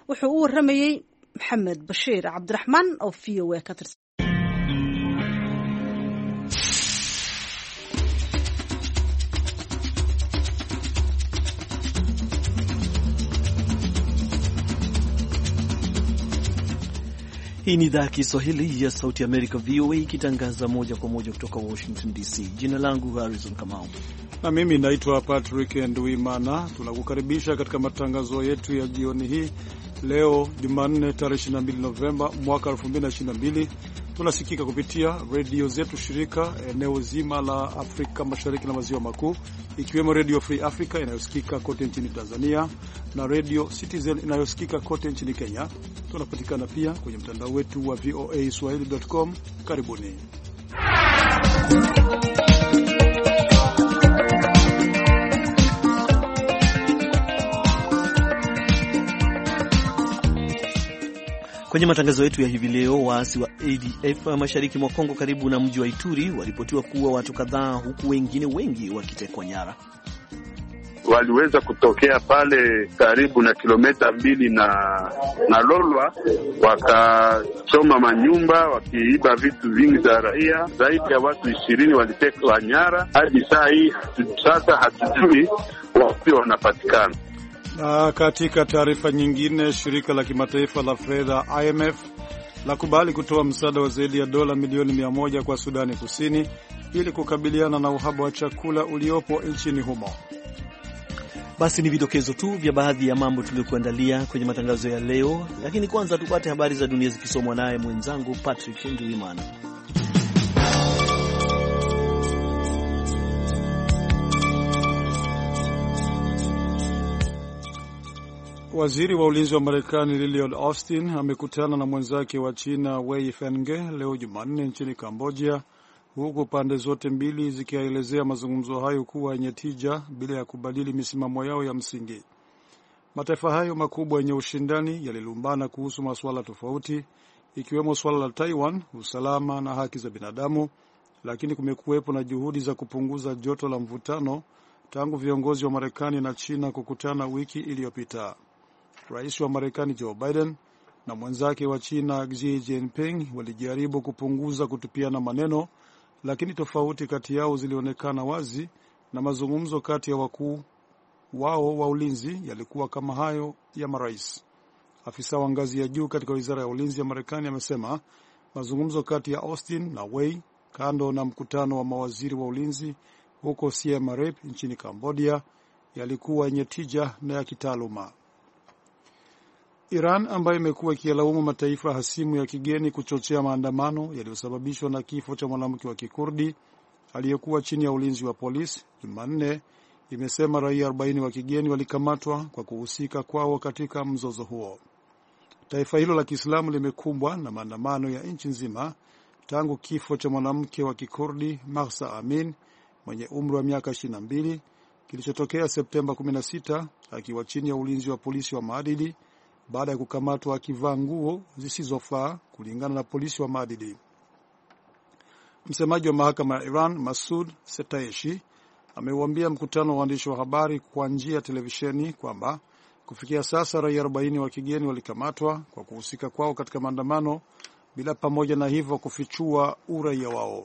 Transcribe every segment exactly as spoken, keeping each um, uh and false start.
wuxuu u waramayay Maxamed Bashiir Cabdiraxmaan oo V O A ka tirsan. Hii ni idhaa ya Kiswahili ya Sauti America V O A ikitangaza moja kwa moja kutoka Washington D C. Jina langu Harrison Kamau. Na mimi naitwa Patrick Nduimana. Tunakukaribisha katika matangazo yetu ya jioni hii. Leo Jumanne tarehe ishirini na mbili Novemba mwaka elfu mbili na ishirini na mbili. Tunasikika kupitia radio zetu shirika eneo zima la Afrika Mashariki na Maziwa Makuu, ikiwemo Radio Free Africa inayosikika kote nchini Tanzania na Radio Citizen inayosikika kote nchini Kenya. Tunapatikana pia kwenye mtandao wetu wa v o a swahili dot com. Karibuni. Kwenye matangazo yetu ya hivi leo, waasi wa A D F mashariki mwa Kongo karibu na mji wa Ituri walipotiwa kuwa watu kadhaa, huku wengine wengi wakitekwa nyara. Waliweza kutokea pale karibu na kilomita mbili na na Lolwa, wakachoma manyumba, wakiiba vitu vingi za raia. Zaidi ya watu ishirini walitekwa nyara. Hadi saa hii sasa hatujui wapi wanapatikana. Na katika taarifa nyingine, shirika la kimataifa la fedha I M F la kubali kutoa msaada wa zaidi ya dola milioni mia moja kwa Sudani Kusini ili kukabiliana na uhaba wa chakula uliopo nchini humo. Basi ni vidokezo tu vya baadhi ya mambo tuliyokuandalia kwenye matangazo ya leo, lakini kwanza tupate habari za dunia zikisomwa naye mwenzangu Patrick Nduimana. Waziri wa ulinzi wa Marekani Lloyd Austin amekutana na mwenzake wa China Wei Fenghe leo Jumanne nchini Cambodia, huku pande zote mbili zikielezea mazungumzo hayo kuwa yenye tija bila ya kubadili misimamo yao ya msingi. Mataifa hayo makubwa yenye ushindani yalilumbana kuhusu masuala tofauti, ikiwemo swala la Taiwan, usalama na haki za binadamu, lakini kumekuwepo na juhudi za kupunguza joto la mvutano tangu viongozi wa Marekani na China kukutana wiki iliyopita. Rais wa Marekani Joe Biden na mwenzake wa China Xi Jinping walijaribu kupunguza kutupiana maneno, lakini tofauti kati yao zilionekana wazi na mazungumzo kati ya wakuu wao wa ulinzi yalikuwa kama hayo ya marais. Afisa wa ngazi ya juu katika Wizara ya Ulinzi ya Marekani amesema mazungumzo kati ya Austin na Wei, kando na mkutano wa mawaziri wa ulinzi huko Siem Reap nchini Cambodia, yalikuwa yenye tija na ya kitaaluma. Iran ambayo imekuwa ikilaumu mataifa hasimu ya kigeni kuchochea maandamano yaliyosababishwa na kifo cha mwanamke wa Kikurdi aliyekuwa chini ya ulinzi wa polisi, Jumanne imesema raia arobaini wa kigeni walikamatwa kwa kuhusika kwao katika mzozo huo. Taifa hilo la Kiislamu limekumbwa na maandamano ya nchi nzima tangu kifo cha mwanamke wa Kikurdi Mahsa Amin mwenye umri wa miaka ishirini na mbili kilichotokea Septemba kumi na sita akiwa chini ya ulinzi wa polisi wa maadili baada ya kukamatwa akivaa nguo zisizofaa, kulingana na polisi wa maadili. Msemaji wa mahakama ya Iran Masoud Setayeshi ameuambia mkutano wa waandishi wa habari kwa njia ya televisheni kwamba kufikia sasa raia arobaini wa kigeni walikamatwa kwa kuhusika kwao katika maandamano bila pamoja na hivyo kufichua uraia wao.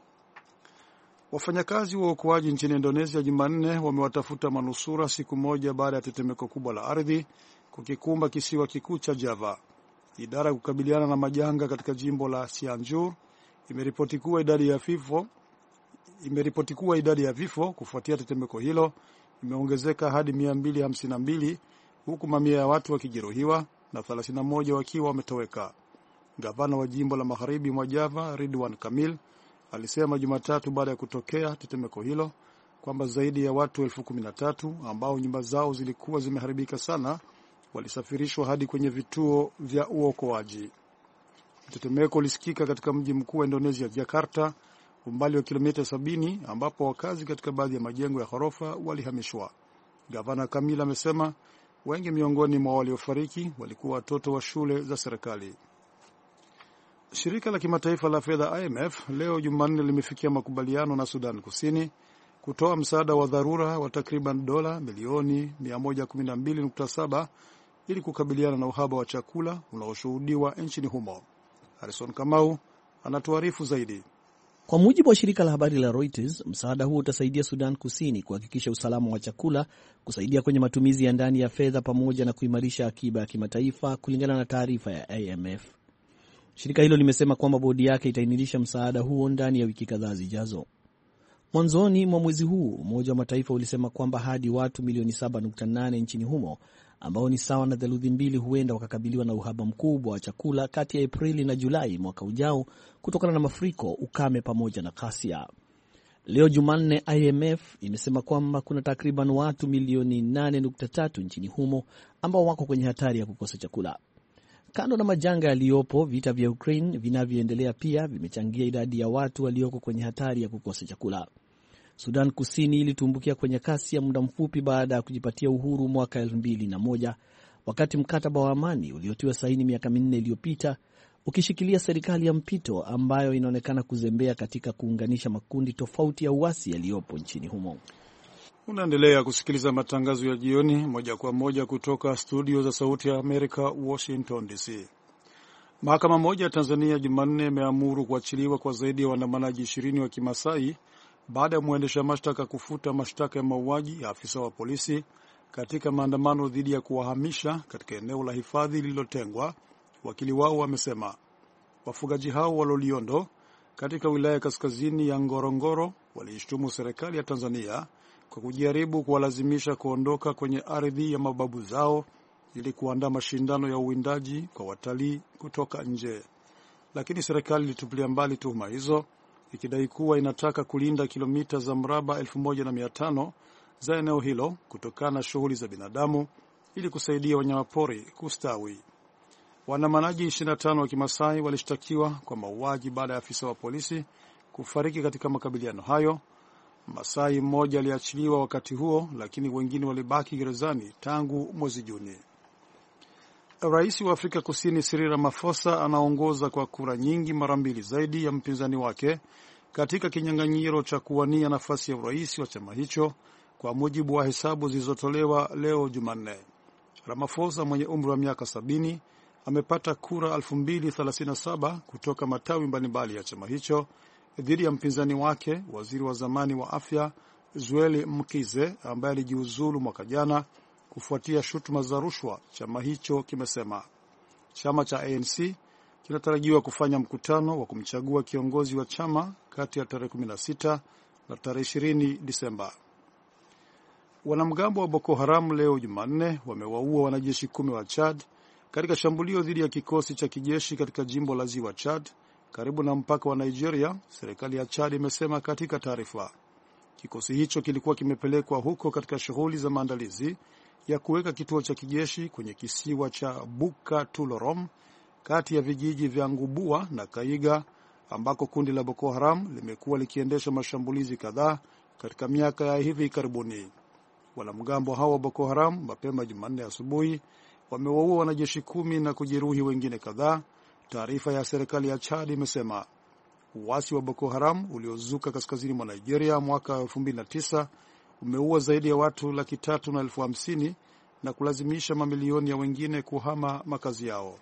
Wafanyakazi wa uokoaji nchini Indonesia Jumanne wamewatafuta manusura siku moja baada ya tetemeko kubwa la ardhi kukikumba kisiwa kikuu cha Java. Idara ya kukabiliana na majanga katika jimbo la Cianjur imeripoti kuwa idadi ya vifo imeripoti kuwa idadi ya vifo kufuatia tetemeko hilo imeongezeka hadi mia mbili hamsini na mbili, huku mamia ya watu wakijeruhiwa na thelathini na moja wakiwa wametoweka. Gavana wa jimbo la Magharibi mwa Java Ridwan Kamil alisema Jumatatu baada ya kutokea tetemeko hilo kwamba zaidi ya watu elfu kumi na tatu ambao nyumba zao zilikuwa zimeharibika sana walisafirishwa hadi kwenye vituo vya uokoaji. Tetemeko lisikika katika mji mkuu wa Indonesia Jakarta, umbali wa kilomita sabini, ambapo wakazi katika baadhi ya majengo ya ghorofa walihamishwa. Gavana Kamil amesema wengi miongoni mwa waliofariki walikuwa watoto wa shule za serikali. Shirika la kimataifa la fedha I M F leo Jumanne limefikia makubaliano na Sudan Kusini kutoa msaada wa dharura wa takriban dola milioni mia moja kumi na mbili nukta saba ili kukabiliana na uhaba wa chakula unaoshuhudiwa nchini humo. Harrison Kamau anatuarifu zaidi. Kwa mujibu wa shirika la habari la Reuters, msaada huo utasaidia Sudan Kusini kuhakikisha usalama wa chakula, kusaidia kwenye matumizi ya ndani ya fedha pamoja na kuimarisha akiba ya kimataifa, kulingana na taarifa ya A M F. Shirika hilo limesema kwamba bodi yake itainilisha msaada huo ndani ya wiki kadhaa zijazo. Mwanzoni mwa mwezi huu, Umoja wa Mataifa ulisema kwamba hadi watu milioni saba nukta nane nchini humo, ambao ni sawa na theluthi mbili, huenda wakakabiliwa na uhaba mkubwa wa chakula kati ya Aprili na Julai mwaka ujao kutokana na mafuriko, ukame pamoja na ghasia. Leo Jumanne, I M F imesema kwamba kuna takriban watu milioni nane nukta tatu nchini humo ambao wako kwenye hatari ya kukosa chakula. Kando na majanga yaliyopo, vita vya Ukraine vinavyoendelea pia vimechangia idadi ya watu walioko kwenye hatari ya kukosa chakula. Sudan Kusini ilitumbukia kwenye kasi ya muda mfupi baada ya kujipatia uhuru mwaka elfu mbili na moja, wakati mkataba wa amani uliotiwa saini miaka minne iliyopita ukishikilia serikali ya mpito ambayo inaonekana kuzembea katika kuunganisha makundi tofauti ya uasi yaliyopo nchini humo. Unaendelea kusikiliza matangazo ya jioni moja kwa moja kutoka studio za Sauti ya Amerika, Washington D C. Mahakama moja ya Tanzania Jumanne imeamuru kuachiliwa kwa zaidi ya waandamanaji ishirini wa Kimasai baada ya mwendesha mashtaka kufuta mashtaka ya mauaji ya afisa wa polisi katika maandamano dhidi ya kuwahamisha katika eneo la hifadhi lililotengwa. Wakili wao wamesema wafugaji hao wa Loliondo katika wilaya kaskazini ya Ngorongoro waliishtumu serikali ya Tanzania kwa kujaribu kuwalazimisha kuondoka kwenye ardhi ya mababu zao ili kuandaa mashindano ya uwindaji kwa watalii kutoka nje. Lakini serikali ilitupilia mbali tuhuma hizo, ikidai kuwa inataka kulinda kilomita za mraba elfu moja na mia tano za eneo hilo kutokana na shughuli za binadamu ili kusaidia wanyamapori kustawi. Waandamanaji ishirini na tano wa Kimasai walishtakiwa kwa mauaji baada ya afisa wa polisi kufariki katika makabiliano hayo. Masai mmoja aliachiliwa wakati huo, lakini wengine walibaki gerezani tangu mwezi Juni. Rais wa Afrika Kusini Cyril Ramaphosa anaongoza kwa kura nyingi mara mbili zaidi ya mpinzani wake katika kinyang'anyiro cha kuwania nafasi ya urais wa chama hicho, kwa mujibu wa hesabu zilizotolewa leo Jumanne. Ramaphosa mwenye umri wa miaka sabini amepata kura elfu mbili thelathini na saba kutoka matawi mbalimbali ya chama hicho dhidi ya mpinzani wake, waziri wa zamani wa afya Zweli Mkhize, ambaye alijiuzulu mwaka jana kufuatia shutuma za rushwa. Chama hicho kimesema chama cha A N C kinatarajiwa kufanya mkutano wa kumchagua kiongozi wa chama kati ya tarehe kumi na sita na tarehe ishirini Disemba. Wanamgambo wa Boko Haram leo Jumanne wamewaua wanajeshi kumi wa Chad katika shambulio dhidi ya kikosi cha kijeshi katika jimbo la Ziwa Chad karibu na mpaka wa Nigeria, serikali ya Chad imesema katika taarifa. Kikosi hicho kilikuwa kimepelekwa huko katika shughuli za maandalizi ya kuweka kituo cha kijeshi kwenye kisiwa cha Buka Tulorom kati ya vijiji vya Ngubua na Kaiga, ambako kundi la Boko Haram limekuwa likiendesha mashambulizi kadhaa katika miaka ya hivi karibuni. Wanamgambo hao wa Boko Haram mapema Jumanne asubuhi wamewaua wanajeshi kumi na kujeruhi wengine kadhaa, taarifa ya serikali ya Chad imesema. Uasi wa Boko Haram uliozuka kaskazini mwa Nigeria mwaka elfu mbili na tisa umeua zaidi ya watu laki tatu na elfu hamsini na kulazimisha mamilioni ya wengine kuhama makazi yao.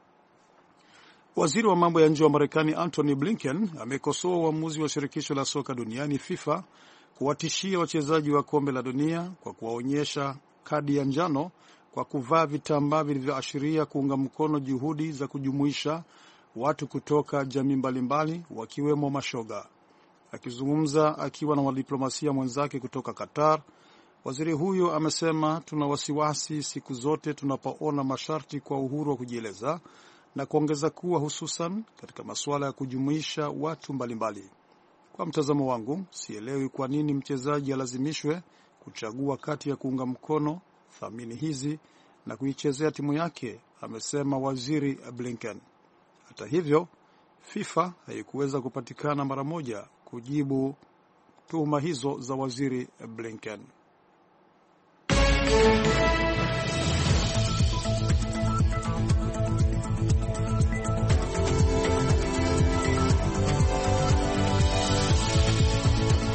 Waziri wa mambo ya nje wa Marekani Antony Blinken amekosoa uamuzi wa shirikisho la soka duniani FIFA kuwatishia wachezaji wa kombe la dunia kwa kuwaonyesha kadi ya njano kwa kuvaa vitambaa vilivyoashiria kuunga mkono juhudi za kujumuisha watu kutoka jamii mbalimbali wakiwemo mashoga. Akizungumza akiwa na wadiplomasia mwenzake kutoka Qatar, waziri huyo amesema, tuna wasiwasi siku zote tunapoona masharti kwa uhuru wa kujieleza, na kuongeza kuwa hususan katika masuala ya kujumuisha watu mbalimbali. Kwa mtazamo wangu, sielewi kwa nini mchezaji alazimishwe kuchagua kati ya kuunga mkono thamini hizi na kuichezea timu yake, amesema waziri Blinken. Hata hivyo, FIFA haikuweza kupatikana mara moja kujibu tuhuma hizo za waziri Blinken.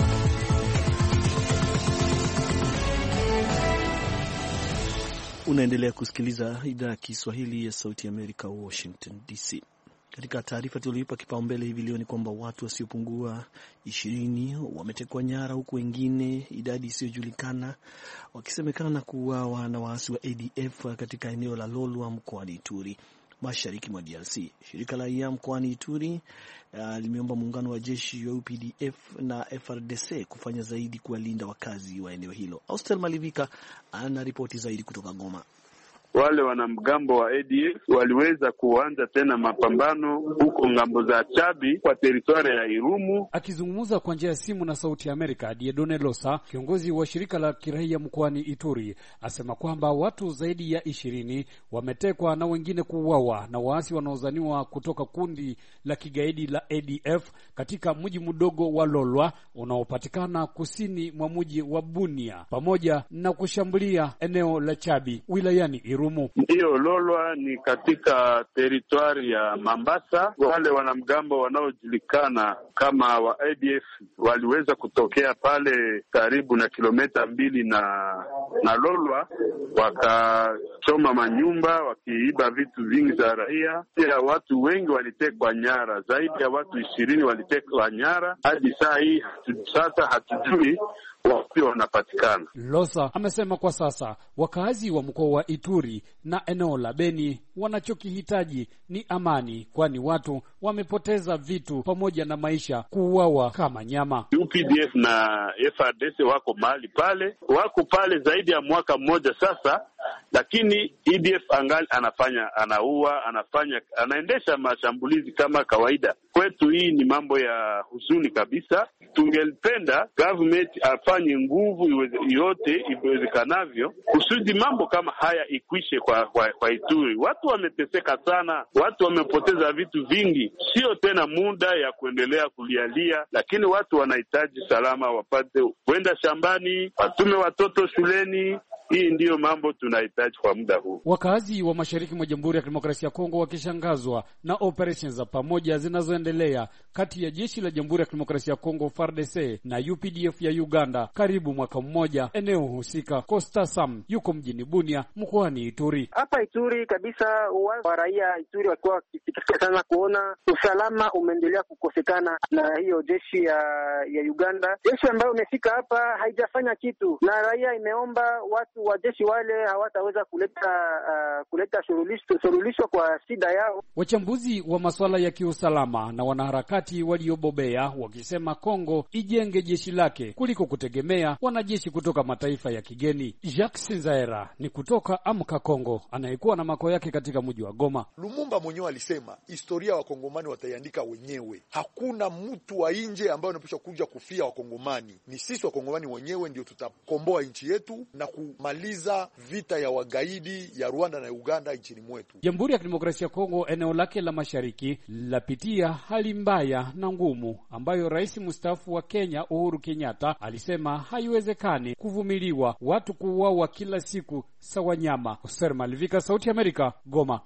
Unaendelea Unaendelea kusikiliza idhaa ya Kiswahili ya Sauti ya Amerika, Washington D C. Katika taarifa tulioipa kipaumbele hivi leo ni kwamba watu wasiopungua ishirini wametekwa nyara, huku wengine idadi isiyojulikana wakisemekana kuuawa na waasi wa A D F katika eneo la Lolwa mkoani Ituri, mashariki mwa D R C. Shirika la raia mkoani Ituri uh, limeomba muungano wa jeshi wa U P D F na F R D C kufanya zaidi kuwalinda wakazi wa eneo hilo. Austel Malivika ana ripoti zaidi kutoka Goma. Wale wanamgambo wa A D F waliweza kuanza tena mapambano huko ngambo za Chabi kwa teritwari ya Irumu. Akizungumza kwa njia ya simu na Sauti ya Amerika, Diedone Losa, kiongozi wa shirika la kiraia mkoani Ituri, asema kwamba watu zaidi ya ishirini wametekwa na wengine kuuawa na waasi wanaozaniwa kutoka kundi la kigaidi la A D F katika mji mdogo wa Lolwa unaopatikana kusini mwa mji wa Bunia, pamoja na kushambulia eneo la Chabi wilayani Irumu. Ndiyo, Lolwa ni katika teritwari ya Mambasa. Wale wanamgambo wanaojulikana kama wa A D F waliweza kutokea pale karibu na kilomita mbili na na Lolwa, wakachoma manyumba, wakiiba vitu vingi za raia. Pia watu wengi walitekwa nyara, zaidi ya watu ishirini walitekwa nyara. Hadi saa hii sasa hatujui wapi wanapatikana. Losa amesema kwa sasa wakazi wa mkoa wa Ituri na eneo la Beni wanachokihitaji ni amani, kwani watu wamepoteza vitu pamoja na maisha kuuawa kama nyama. U P D F na F R D C wako mahali pale, wako pale zaidi ya mwaka mmoja sasa, lakini E D F angali anafanya anaua, anafanya anaendesha mashambulizi kama kawaida. Kwetu hii ni mambo ya huzuni kabisa. Tungelipenda government afanye nguvu yote iwezekanavyo kusudi mambo kama haya ikwishe kwa, kwa, kwa Ituri. Watu wameteseka sana, watu wamepoteza vitu vingi. Sio tena muda ya kuendelea kulialia, lakini watu wanahitaji salama, wapate kwenda shambani, watume watoto shuleni. Hii ndiyo mambo tunahitaji kwa muda huu. Wakazi wa mashariki mwa Jamhuri ya Kidemokrasia ya Kongo wakishangazwa na operations za pamoja zinazoendelea kati ya jeshi la Jamhuri ya Kidemokrasia ya Kongo F A R D C na U P D F ya Uganda karibu mwaka mmoja eneo husika. Costa Sam yuko mjini Bunia mkoani Ituri. Hapa Ituri kabisa, wa raia Ituri walikuwa wakifikiria sana kuona usalama umeendelea kukosekana na hiyo jeshi ya ya Uganda. Jeshi ambayo imefika hapa haijafanya kitu, na raia imeomba watu wajeshi wale hawataweza kuleta uh, kuleta suluhisho kwa shida yao. Wachambuzi wa masuala ya kiusalama na wanaharakati waliobobea wakisema Kongo ijenge jeshi lake kuliko kutegemea wanajeshi kutoka mataifa ya kigeni. Jacques Sinzaera ni kutoka Amka Kongo, anayekuwa na makao yake katika mji wa Goma. Lumumba mwenyewe alisema historia wa Kongomani wataiandika wenyewe. Hakuna mtu wa nje ambaye anapaswa kuja kufia Wakongomani. Ni sisi Wakongomani wenyewe ndio tutakomboa nchi yetu na kumaliza vita ya wagaidi ya Rwanda na Uganda nchini mwetu. Jamhuri ya Kidemokrasia ya Kongo eneo lake la mashariki lapitia hali mbaya na ngumu ambayo Rais mstaafu wa Kenya Uhuru Kenyatta alisema haiwezekani kuvumiliwa watu kuuawa kila siku sawa nyama. Oser Malivika, Sauti ya Amerika, Goma.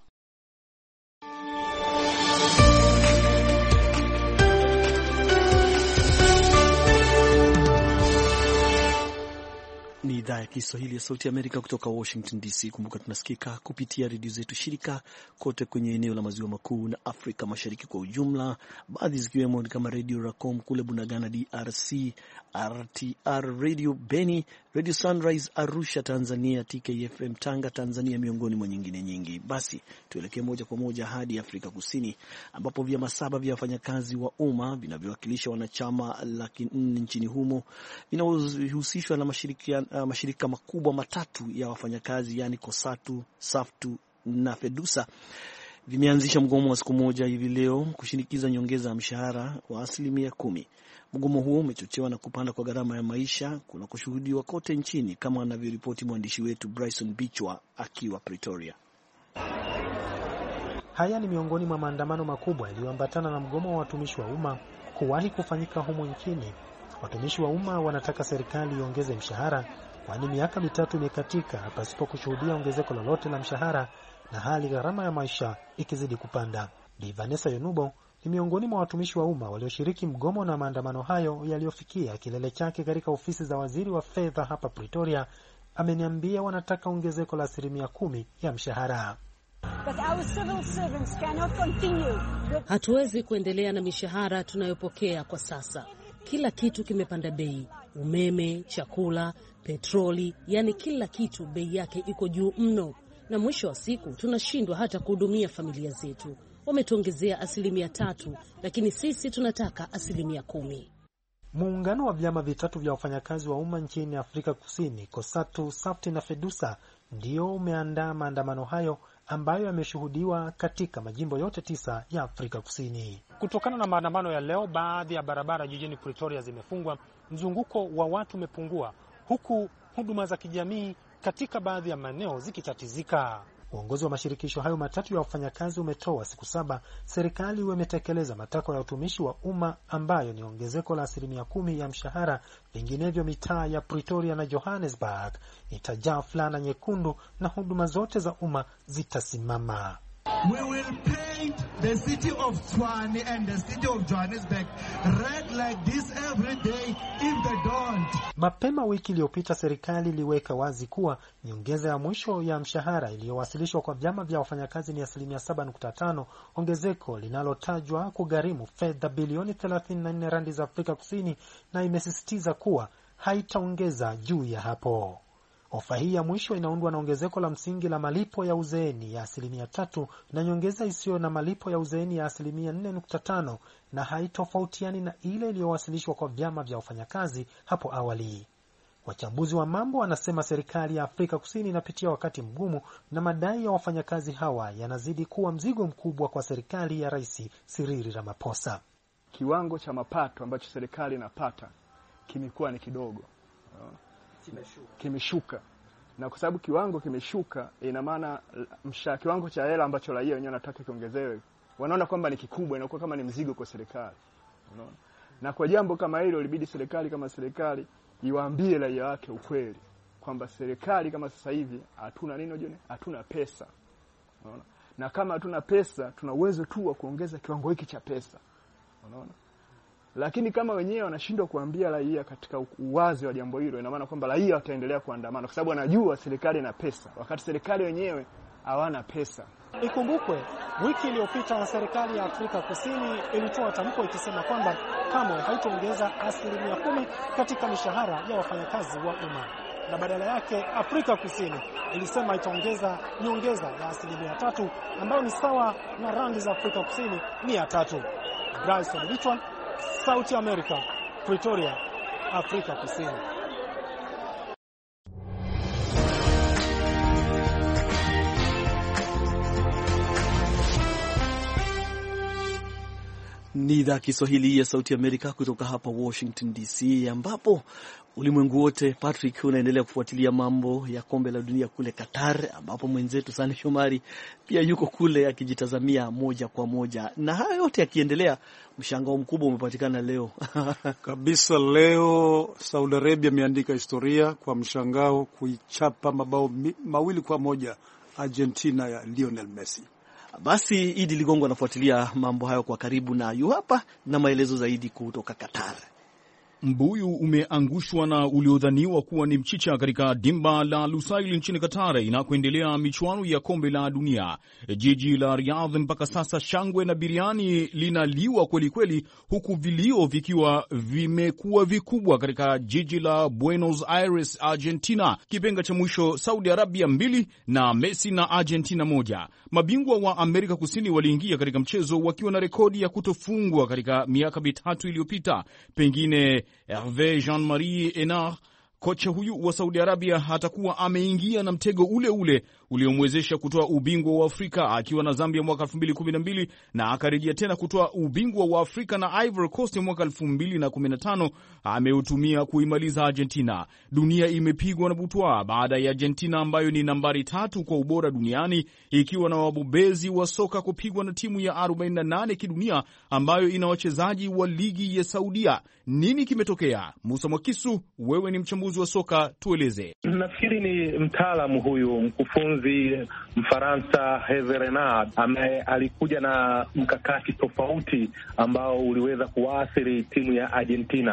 Ni idhaa ya Kiswahili ya Sauti ya Amerika kutoka Washington D C. Kumbuka tunasikika kupitia redio zetu shirika kote kwenye eneo la maziwa makuu na Afrika Mashariki kwa ujumla, baadhi zikiwemo kama Radio Racom kule Bunagana D R C, R T R Radio Beni, Radio Sunrise Arusha Tanzania, T K F M Tanga Tanzania, miongoni mwa nyingine nyingi. Basi tuelekee moja kwa moja hadi Afrika Kusini, ambapo vyama saba vya wafanyakazi wa umma vinavyowakilisha wanachama laki nne nchini humo vinahusishwa na mashirika, uh, mashirika makubwa matatu ya wafanyakazi, yani Kosatu, Saftu na Fedusa, vimeanzisha mgomo wa siku moja hivi leo kushinikiza nyongeza ya mshahara wa asilimia kumi. Mgomo huo umechochewa na kupanda kwa gharama ya maisha kuna kushuhudiwa kote nchini, kama anavyoripoti mwandishi wetu Bryson Bichwa akiwa Pretoria. Haya ni miongoni mwa maandamano makubwa yaliyoambatana na mgomo wa watumishi wa umma kuwahi kufanyika humo nchini. Watumishi wa umma wanataka serikali iongeze mshahara, kwani miaka mitatu imekatika pasipo kushuhudia ongezeko lolote la mshahara na hali gharama ya maisha ikizidi kupanda. Bi Vanessa Yonubo ni miongoni mwa watumishi wa umma walioshiriki mgomo na maandamano hayo yaliyofikia kilele chake katika ofisi za waziri wa fedha hapa Pretoria, ameniambia wanataka ongezeko la asilimia kumi ya mshahara. Hatuwezi kuendelea na mishahara tunayopokea kwa sasa. Kila kitu kimepanda bei, umeme, chakula, petroli, yani kila kitu bei yake iko juu mno, na mwisho wa siku tunashindwa hata kuhudumia familia zetu. Wametuongezea asilimia tatu, lakini sisi tunataka asilimia kumi. Muungano wa vyama vitatu vya wafanyakazi wa umma nchini Afrika Kusini, KOSATU, SAFTI na FEDUSA, ndio umeandaa maandamano hayo ambayo yameshuhudiwa katika majimbo yote tisa ya Afrika Kusini. Kutokana na maandamano ya leo, baadhi ya barabara jijini Pretoria zimefungwa, mzunguko wa watu umepungua, huku huduma za kijamii katika baadhi ya maeneo zikitatizika. Uongozi wa mashirikisho hayo matatu ya wafanyakazi umetoa siku saba serikali imetekeleza matakwa ya utumishi wa umma ambayo ni ongezeko la asilimia kumi ya mshahara, vinginevyo mitaa ya Pretoria na Johannesburg itajaa fulana nyekundu na huduma zote za umma zitasimama. We will paint the city of Tshwane and the city of Johannesburg red like this every day if they don't. Mapema wiki iliyopita serikali iliweka wazi kuwa nyongeza ya mwisho ya mshahara iliyowasilishwa kwa vyama vya wafanyakazi ni asilimia saba nukta tano, ongezeko linalotajwa kugharimu fedha bilioni thelathini na nne randi za Afrika Kusini, na imesisitiza kuwa haitaongeza juu ya hapo. Ofa hii ya mwisho inaundwa na ongezeko la msingi la malipo ya uzeeni ya asilimia tatu na nyongeza isiyo na malipo ya uzeeni ya asilimia nne nukta tano, na haitofautiani na ile iliyowasilishwa kwa vyama vya wafanyakazi hapo awali. Wachambuzi wa mambo wanasema serikali ya Afrika Kusini inapitia wakati mgumu na madai ya wafanyakazi hawa yanazidi kuwa mzigo mkubwa kwa serikali ya Rais Cyril Ramaphosa. Kiwango cha mapato ambacho serikali inapata kimekuwa ni kidogo. Kimeshuka. Na kwa sababu kiwango kimeshuka, ina maana msha kiwango cha hela ambacho raia wenyewe wanataka kiongezewe, wanaona kwamba ni kikubwa, inakuwa kama ni mzigo kwa serikali. Unaona? Na kwa jambo kama hilo ilibidi serikali kama serikali iwaambie raia wake ukweli kwamba serikali kama sasa hivi hatuna nini unajua, hatuna pesa. Unaona? Na kama hatuna pesa, tuna uwezo tu wa kuongeza kiwango hiki cha pesa. Unaona? Lakini kama wenyewe wanashindwa kuambia raia katika uwazi wa jambo hilo, ina maana kwamba raia wataendelea kuandamana kwa sababu wanajua serikali ina pesa, wakati serikali wenyewe hawana pesa. Ikumbukwe, wiki iliyopita serikali ya Afrika Kusini ilitoa tamko ikisema kwamba kamwe haitaongeza asilimia kumi katika mishahara ya wafanyakazi wa umma, na badala yake Afrika Kusini ilisema itaongeza nyongeza ya asilimia tatu ambayo ni sawa na randi za Afrika Kusini mia tatu. Bryson Richwan, Sauti America, Pretoria, Afrika Kusini. Ni idhaa Kiswahili ya Sauti Amerika kutoka hapa Washington D C, ambapo ulimwengu wote, Patrick, unaendelea kufuatilia mambo ya kombe la dunia kule Qatar, ambapo mwenzetu Sani Shomari pia yuko kule akijitazamia moja kwa moja. Na hayo yote yakiendelea, mshangao mkubwa umepatikana leo. Kabisa leo Saudi Arabia imeandika historia kwa mshangao kuichapa mabao mawili kwa moja Argentina ya Lionel Messi. Basi Idi Ligongo anafuatilia mambo hayo kwa karibu na yu hapa na maelezo zaidi kutoka Qatar. Mbuyu umeangushwa na uliodhaniwa kuwa ni mchicha katika dimba la Lusail nchini Qatar inakoendelea michuano ya kombe la dunia. Jiji la Riyadh mpaka sasa shangwe na biriani linaliwa kweli kweli, huku vilio vikiwa vimekuwa vikubwa katika jiji la Buenos Aires, Argentina. Kipenga cha mwisho Saudi Arabia mbili na Messi na Argentina moja. Mabingwa wa Amerika Kusini waliingia katika mchezo wakiwa na rekodi ya kutofungwa katika miaka mitatu iliyopita. Pengine Hervé Jean-Marie Enard, kocha huyu wa Saudi Arabia, atakuwa ameingia na mtego ule ule uliomwezesha kutoa ubingwa wa Afrika akiwa na Zambia mwaka elfu mbili kumi na mbili na akarejea tena kutoa ubingwa wa Afrika na Ivory Coast mwaka elfu mbili kumi na tano. Ameutumia kuimaliza Argentina. Dunia imepigwa na butwaa baada ya Argentina ambayo ni nambari tatu kwa ubora duniani, ikiwa na wabobezi wa soka, kupigwa na timu ya arobaini na nane kidunia ambayo ina wachezaji wa ligi ya Saudia. Nini kimetokea? Musa Mwakisu, wewe ni mchambuzi wa soka, tueleze. Nafikiri ni mtaalamu huyu mkufunzi Mfaransa Hervé Renard ambaye alikuja na mkakati tofauti ambao uliweza kuathiri timu ya Argentina,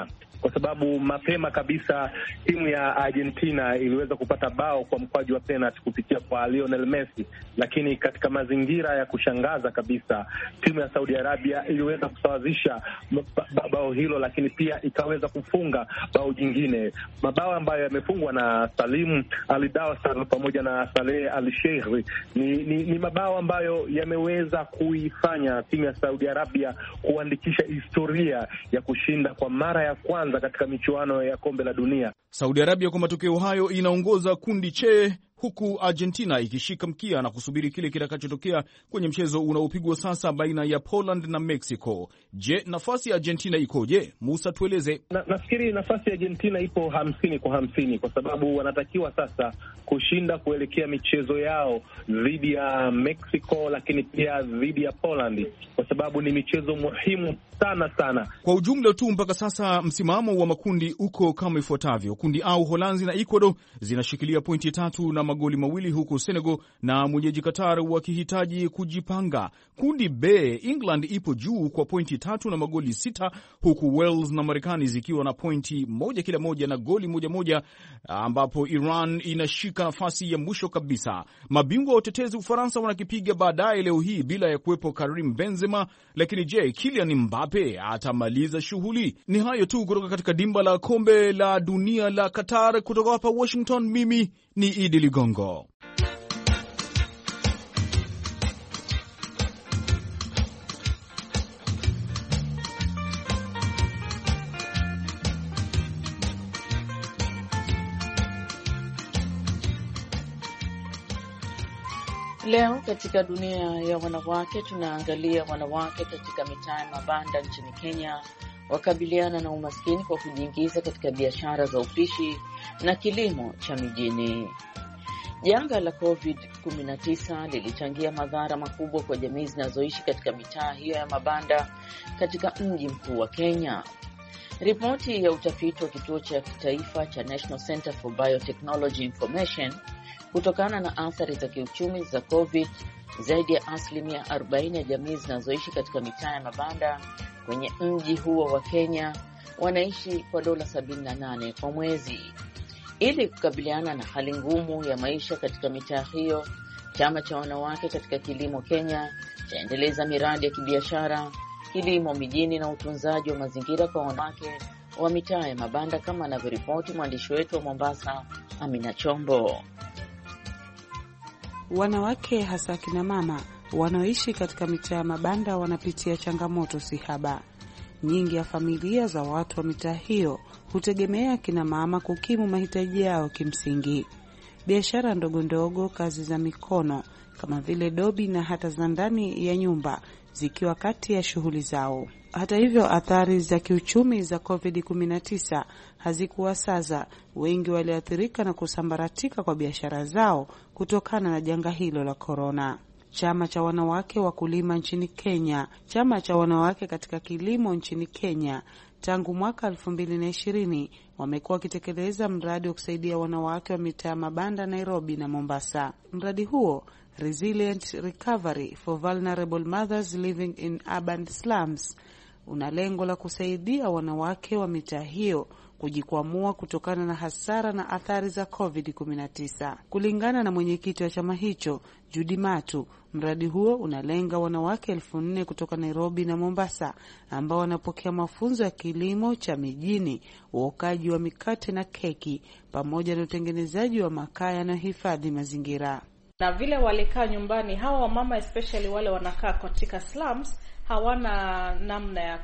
kwa sababu mapema kabisa timu ya Argentina iliweza kupata bao kwa mkwaju wa penalty kupitia kwa Lionel Messi, lakini katika mazingira ya kushangaza kabisa timu ya Saudi Arabia iliweza kusawazisha bao hilo, lakini pia ikaweza kufunga bao jingine. Mabao ambayo yamefungwa na Salim Al-Dawsar pamoja na Saleh Al-Sheikh ni, ni, ni mabao ambayo yameweza kuifanya timu ya Saudi Arabia kuandikisha historia ya kushinda kwa mara ya kwanza katika michuano ya kombe la dunia. Saudi Arabia kwa matokeo hayo inaongoza kundi che, huku Argentina ikishika mkia na kusubiri kile kitakachotokea kwenye mchezo unaopigwa sasa baina ya Poland na Mexico. Je, nafasi ya Argentina ikoje? Musa, tueleze. Na, nafikiri nafasi ya Argentina ipo hamsini kwa hamsini kwa sababu wanatakiwa sasa kushinda kuelekea michezo yao dhidi ya Mexico, lakini pia dhidi ya Poland, kwa sababu ni michezo muhimu sana sana. Kwa ujumla tu mpaka sasa msimamo wa makundi uko kama ifuatavyo. Kundi A, Uholanzi na Ecuador zinashikilia pointi tatu na magoli mawili, huku Senegal na mwenyeji Qatar wakihitaji kujipanga. Kundi B, England ipo juu kwa pointi tatu na magoli sita, huku Wales na Marekani zikiwa na pointi moja kila moja na goli moja moja, ambapo Iran inashika nafasi ya mwisho kabisa. Mabingwa wa utetezi Ufaransa wanakipiga baadaye leo hii bila ya kuwepo Karim Benzema, lakini je, Kylian Mbappe atamaliza shughuli? Ni hayo tu kutoka katika dimba la kombe la dunia la Qatar. Kutoka hapa Washington, mimi ni Idi Ligongo. Leo katika dunia ya wanawake tunaangalia wanawake katika mitaa ya mabanda nchini Kenya wakabiliana na umaskini kwa kujiingiza katika biashara za upishi na kilimo cha mijini. Janga la covid kumi na tisa lilichangia madhara makubwa kwa jamii zinazoishi katika mitaa hiyo ya mabanda katika mji mkuu wa Kenya. Ripoti ya utafiti wa kituo cha kitaifa cha National Center for Biotechnology Information, kutokana na athari za kiuchumi za COVID, zaidi ya asilimia arobaini ya jamii zinazoishi katika mitaa ya mabanda kwenye mji huo wa Kenya wanaishi kwa dola sabini na nane kwa mwezi. Ili kukabiliana na hali ngumu ya maisha katika mitaa hiyo, chama cha wanawake katika kilimo Kenya chaendeleza miradi ya kibiashara, kilimo mijini na utunzaji wa mazingira kwa wanawake wa mitaa ya mabanda, kama anavyoripoti mwandishi wetu wa Mombasa, Amina Chombo. Wanawake hasa kina mama wanaoishi katika mitaa ya mabanda wanapitia changamoto sihaba. Nyingi ya familia za watu wa mitaa hiyo hutegemea kina mama kukimu mahitaji yao kimsingi. Biashara ndogo ndogo, kazi za mikono kama vile dobi na hata za ndani ya nyumba zikiwa kati ya shughuli zao. Hata hivyo, athari za kiuchumi za covid kumi na tisa hazikuwasaza. Wengi waliathirika na kusambaratika kwa biashara zao kutokana na janga hilo la korona. Chama cha wanawake wakulima nchini Kenya, chama cha wanawake katika kilimo nchini Kenya, tangu mwaka elfu mbili na ishirini wamekuwa wakitekeleza mradi wa kusaidia wanawake wa mitaa ya mabanda Nairobi na Mombasa. Mradi huo, Resilient Recovery for Vulnerable Mothers Living in Urban Slums, una lengo la kusaidia wanawake wa mitaa hiyo kujikwamua kutokana na hasara na athari za covid kumi na tisa. Kulingana na mwenyekiti wa chama hicho, Judy Matu, mradi huo unalenga wanawake elfu nne kutoka Nairobi na Mombasa ambao wanapokea mafunzo ya kilimo cha mijini, uokaji wa mikate na keki, pamoja na utengenezaji wa makaa yanayohifadhi mazingira. Na vile walikaa nyumbani, hawa wamama especially wale wanakaa katika slums, hawana namna ya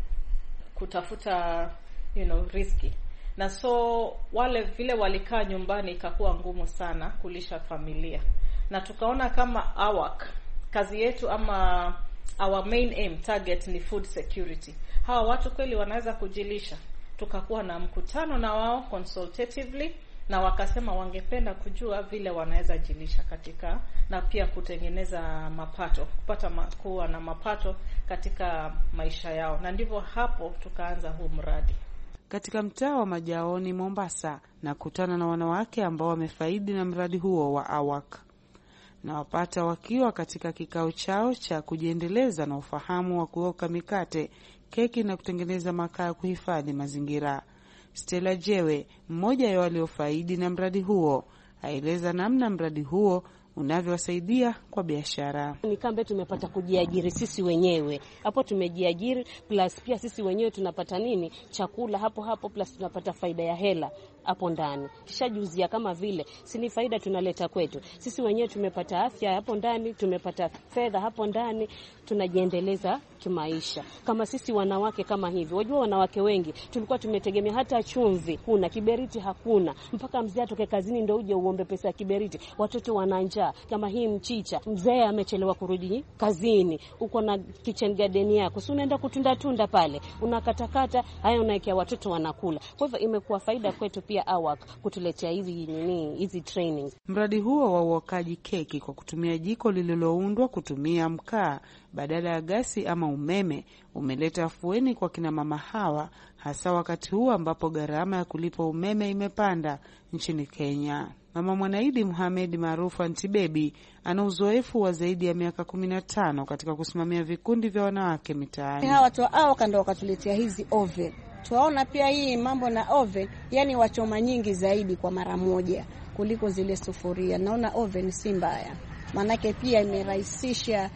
kutafuta you know riski, na so wale vile walikaa nyumbani ikakuwa ngumu sana kulisha familia. Na tukaona kama A W A C, kazi yetu ama our main aim target ni food security. Hawa watu kweli wanaweza kujilisha. Tukakuwa na mkutano na wao consultatively, na wakasema wangependa kujua vile wanaweza jilisha katika, na pia kutengeneza mapato, kupata kuwa na mapato katika maisha yao. Na ndivyo hapo tukaanza huu mradi. Katika mtaa wa Majaoni, Mombasa, na kutana na wanawake ambao wamefaidi na mradi huo wa A W A C. Na wapata wakiwa katika kikao chao cha kujiendeleza na ufahamu wa kuoka mikate, keki na kutengeneza makaa kuhifadhi mazingira. Stella Jewe, mmoja ya waliofaidi na mradi huo, aeleza namna mradi huo unavyowasaidia kwa biashara. Ni kambe tumepata kujiajiri sisi wenyewe. Hapo tumejiajiri, plus pia sisi wenyewe tunapata nini? Chakula hapo hapo, plus tunapata faida ya hela hapo ndani. Kishajuzia kama vile si ni faida tunaleta kwetu. Sisi wenyewe tumepata afya hapo ndani, tumepata fedha hapo ndani, tunajiendeleza kimaisha. Kama sisi wanawake kama hivi, wajua wanawake wengi tulikuwa tumetegemea hata chumvi, kuna kiberiti hakuna. Mpaka mzee atoke kazini ndio uje uombe pesa ya kiberiti. Watoto wana njaa. Kama hii mchicha, mzee amechelewa kurudi kazini, uko na kitchen garden yako, si unaenda kutunda tunda pale, unakatakata, haya unaekea watoto wanakula. Kwa hivyo imekuwa faida kwetu pia AWAC kutuletea hizi nini, hizi trainings. Mradi huo wa uokaji keki kwa kutumia jiko lililoundwa kutumia mkaa badala ya gasi ama umeme umeleta afueni kwa kina mama hawa, hasa wakati huu ambapo gharama ya kulipa umeme imepanda nchini Kenya. Mama Mwanaidi Muhammad maarufu Antibaby ana uzoefu wa zaidi ya miaka kumi na tano katika kusimamia vikundi vya wanawake mitaani. Hawa watu hao kando wakatuletea hizi oven. Tuwaona pia hii mambo na oven, yani wachoma nyingi zaidi kwa mara moja kuliko zile sufuria. Naona oven si mbaya. Manake pia imerahisisha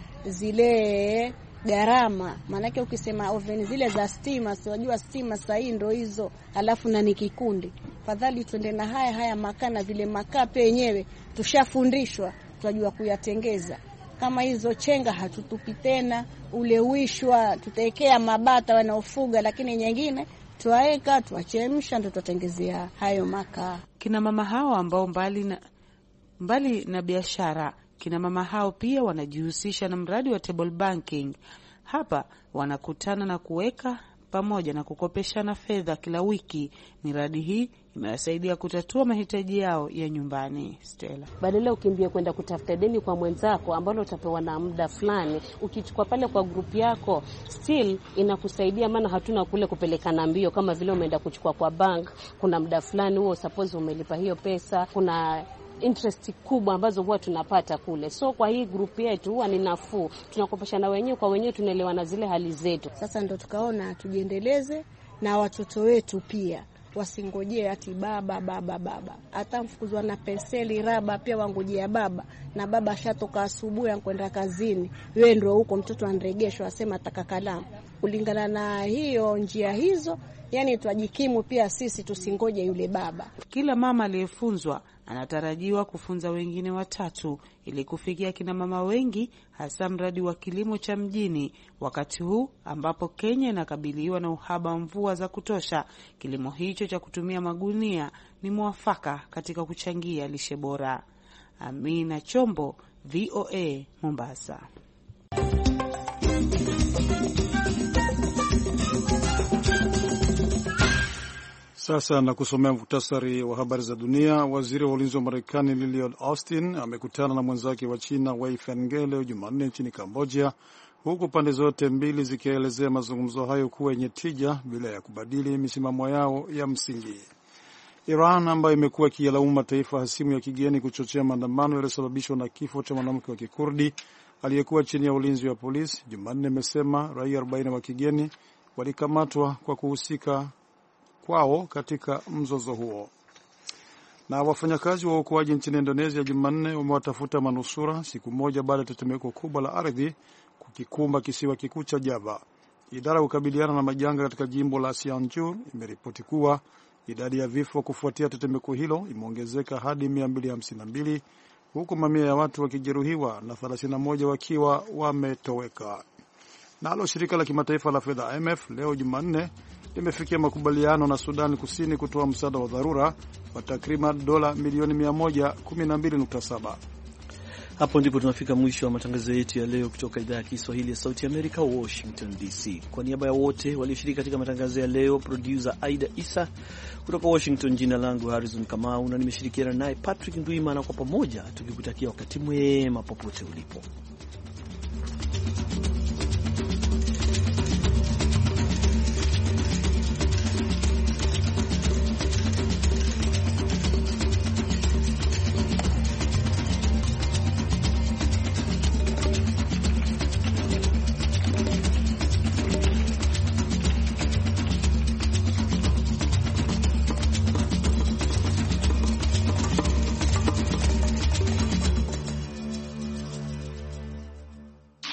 zile gharama. Manake ukisema oven zile za stima, si wajua stima sasa hii ndio hizo, alafu na ni kikundi. Fadhali tuende na haya haya makaa, na vile makaa pia yenyewe tushafundishwa, tunajua kuyatengeza. Kama hizo chenga hatutupi tena, ule wishwa tutaekea mabata wanaofuga, lakini nyingine tuwaeka, tuachemsha, ndio tutatengezea hayo makaa. Kina mama hao ambao mbali na mbali na biashara, kina mama hao pia wanajihusisha na mradi wa table banking. Hapa wanakutana na kuweka pamoja na kukopeshana fedha kila wiki. Miradi hii imewasaidia kutatua mahitaji yao ya nyumbani. Stella, badala ukimbie kwenda kutafuta deni kwa mwenzako ambalo utapewa na muda fulani, ukichukua pale kwa group yako, still inakusaidia, maana hatuna kule kupelekana mbio kama vile umeenda kuchukua kwa bank. Kuna muda fulani huo suppose umelipa hiyo pesa, kuna interest kubwa ambazo huwa tunapata kule. So kwa hii group yetu huwa ni nafuu, tunakopeshana wenyewe kwa wenyewe, tunaelewana zile hali zetu. Sasa ndo tukaona tujiendeleze na watoto wetu pia, wasingojee ati baba baba baba. Hata mfukuzwa na penseli raba pia wangojea baba, na baba shatoka asubuhi kwenda kazini, wewe ndio huko mtoto anregeshwa asema ataka kalamu. Kulingana na hiyo njia hizo, yani tuajikimu pia sisi, tusingoje yule baba. Kila mama aliyefunzwa anatarajiwa kufunza wengine watatu ili kufikia kina mama wengi, hasa mradi wa kilimo cha mjini. Wakati huu ambapo Kenya inakabiliwa na uhaba wa mvua za kutosha, kilimo hicho cha kutumia magunia ni mwafaka katika kuchangia lishe bora. Amina Chombo, V O A, Mombasa. Sasa na kusomea muhtasari wa habari za dunia. Waziri wa ulinzi wa Marekani Lloyd Austin amekutana na mwenzake wa China Wei Fenghe leo Jumanne nchini Cambodia, huku pande zote mbili zikielezea mazungumzo hayo kuwa yenye tija bila ya kubadili misimamo yao ya msingi. Iran ambayo imekuwa ikiyalaumu mataifa hasimu ya kigeni kuchochea maandamano yaliyosababishwa na kifo cha mwanamke wa Kikurdi aliyekuwa chini ya ulinzi wa polisi, Jumanne imesema raia arobaini wa kigeni walikamatwa kwa kuhusika kwao katika mzozo huo. Na wafanyakazi wa uokoaji nchini Indonesia Jumanne wamewatafuta manusura siku moja baada ya tetemeko kubwa la ardhi kukikumba kisiwa kikuu cha Java. Idara ya kukabiliana na majanga katika jimbo la Cianjur imeripoti kuwa idadi ya vifo kufuatia tetemeko hilo imeongezeka hadi mia mbili hamsini na mbili, huku mamia ya watu wakijeruhiwa na thelathini na moja wakiwa wametoweka. Nalo shirika la kimataifa la fedha I M F leo Jumanne limefikia makubaliano na Sudan Kusini kutoa msaada wa dharura wa takriban dola milioni mia moja kumi na mbili nukta saba. Hapo ndipo tunafika mwisho wa matangazo yetu ya leo kutoka idhaa ya Kiswahili ya Sauti Amerika, Washington D C. Kwa niaba ya wote walioshiriki katika matangazo ya leo, producer Aida Isa kutoka Washington, jina langu Harrison Kamau na nimeshirikiana naye Patrick Ndwimana, kwa pamoja tukikutakia wakati mwema popote ulipo.